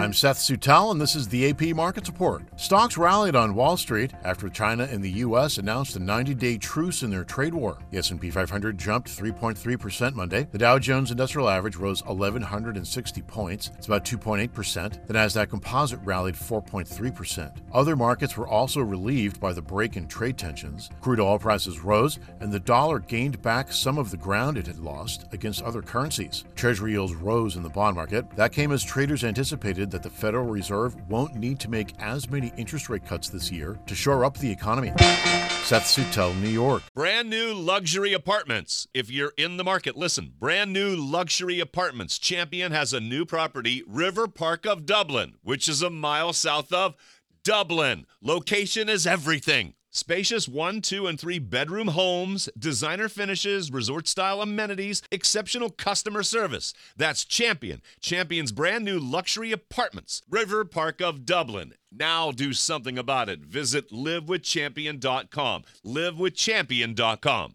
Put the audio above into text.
I'm Seth Sutel, and this is the AP Markets Report. Stocks rallied on Wall Street after China and the U.S. announced a 90-day truce in their trade war. The S&P 500 jumped 3.3% Monday. The Dow Jones Industrial Average rose 1,160 points. It's about 2.8%. The Nasdaq Composite rallied 4.3%. Other markets were also relieved by the break in trade tensions. Crude oil prices rose, and the dollar gained back some of the ground it had lost against other currencies. Treasury yields rose in the bond market. That came as traders anticipated that the Federal Reserve won't need to make as many interest rate cuts this year to shore up the economy. Seth Sutel, New York. Brand new luxury apartments. If you're in the market, listen. Brand new luxury apartments. Champion has a new property, River Park of Dublin, which is a mile south of Dublin. Location is everything. Spacious 1, 2, and 3 bedroom homes, designer finishes, resort-style amenities, exceptional customer service. That's Champion. Champion's brand new luxury apartments. River Park of Dublin. Now do something about it. Visit livewithchampion.com. livewithchampion.com.